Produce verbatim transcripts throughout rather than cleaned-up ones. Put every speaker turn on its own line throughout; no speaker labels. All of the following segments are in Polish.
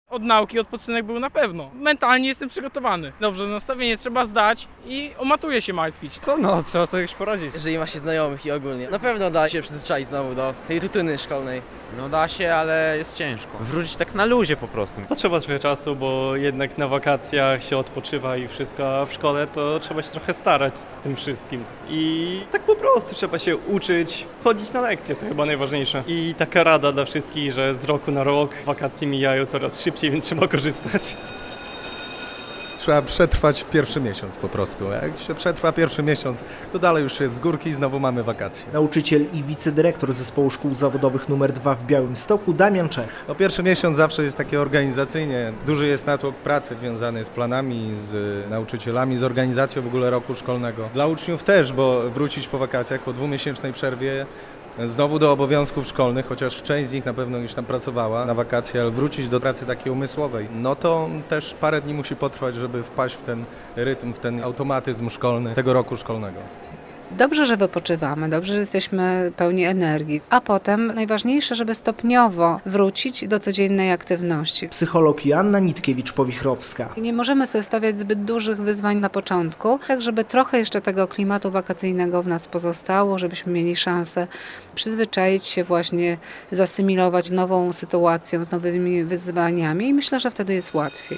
Od nauki odpoczynek był na pewno. Mentalnie jestem przygotowany. Dobrze, nastawienie trzeba zdać i o maturę się martwić.
Co no, trzeba sobie już poradzić.
Jeżeli ma się znajomych i ogólnie. Na pewno da się przyzwyczaić znowu do tej rutyny szkolnej.
No da się, ale jest ciężko. Wrócić tak na luzie po prostu.
Potrzeba trochę czasu, bo jednak na wakacjach się odpoczywa i wszystko, a w szkole to trzeba się trochę starać z tym wszystkim. I tak po prostu trzeba się uczyć, chodzić na lekcje, to chyba najważniejsze. I taka rada dla wszystkich, że z roku na rok wakacje mijają coraz szybciej, więc trzeba korzystać.
Trzeba przetrwać pierwszy miesiąc po prostu. Jak się przetrwa pierwszy miesiąc, to dalej już jest z górki i znowu mamy wakacje.
Nauczyciel i wicedyrektor Zespołu Szkół Zawodowych numer dwa w Białymstoku, Damian Czech.
No, pierwszy miesiąc zawsze jest takie organizacyjnie. Duży jest natłok pracy związany z planami, z nauczycielami, z organizacją w ogóle roku szkolnego. Dla uczniów też, bo wrócić po wakacjach, po dwumiesięcznej przerwie, znowu do obowiązków szkolnych, chociaż część z nich na pewno już tam pracowała na wakacje, ale wrócić do pracy takiej umysłowej, no to też parę dni musi potrwać, żeby wpaść w ten rytm, w ten automatyzm szkolny tego roku szkolnego.
Dobrze, że wypoczywamy, dobrze, że jesteśmy pełni energii, a potem najważniejsze, żeby stopniowo wrócić do codziennej aktywności.
Psycholog Joanna Nitkiewicz-Powichrowska.
Nie możemy sobie stawiać zbyt dużych wyzwań na początku, tak żeby trochę jeszcze tego klimatu wakacyjnego w nas pozostało, żebyśmy mieli szansę przyzwyczaić się właśnie, zasymilować nową sytuacją z nowymi wyzwaniami i myślę, że wtedy jest łatwiej.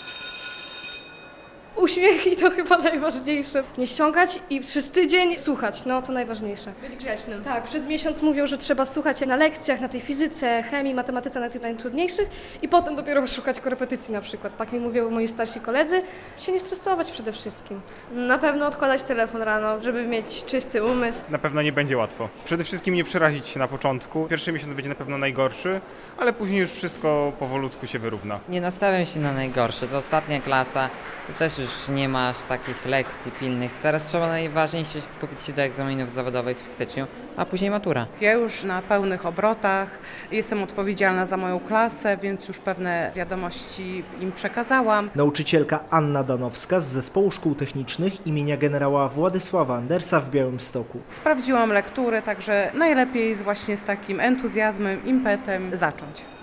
Uśmiech i to chyba najważniejsze. Nie ściągać i przez tydzień słuchać, no to najważniejsze.
Być grzecznym.
Tak, przez miesiąc mówią, że trzeba słuchać na lekcjach, na tej fizyce, chemii, matematyce, na tych najtrudniejszych i potem dopiero szukać korepetycji na przykład. Tak mi mówią moi starsi koledzy. Się nie stresować przede wszystkim.
Na pewno odkładać telefon rano, żeby mieć czysty umysł.
Na pewno nie będzie łatwo. Przede wszystkim nie przerazić się na początku. Pierwszy miesiąc będzie na pewno najgorszy, ale później już wszystko powolutku się wyrówna.
Nie nastawiam się na najgorsze. To ostatnia klasa, to też już nie ma aż takich lekcji pilnych. Teraz trzeba najważniejsze skupić się do egzaminów zawodowych w styczniu, a później matura.
Ja już na pełnych obrotach, jestem odpowiedzialna za moją klasę, więc już pewne wiadomości im przekazałam.
Nauczycielka Anna Danowska z Zespołu Szkół Technicznych imienia generała Władysława Andersa w Białymstoku.
Sprawdziłam lekturę, także najlepiej jest właśnie z takim entuzjazmem, impetem zacząć.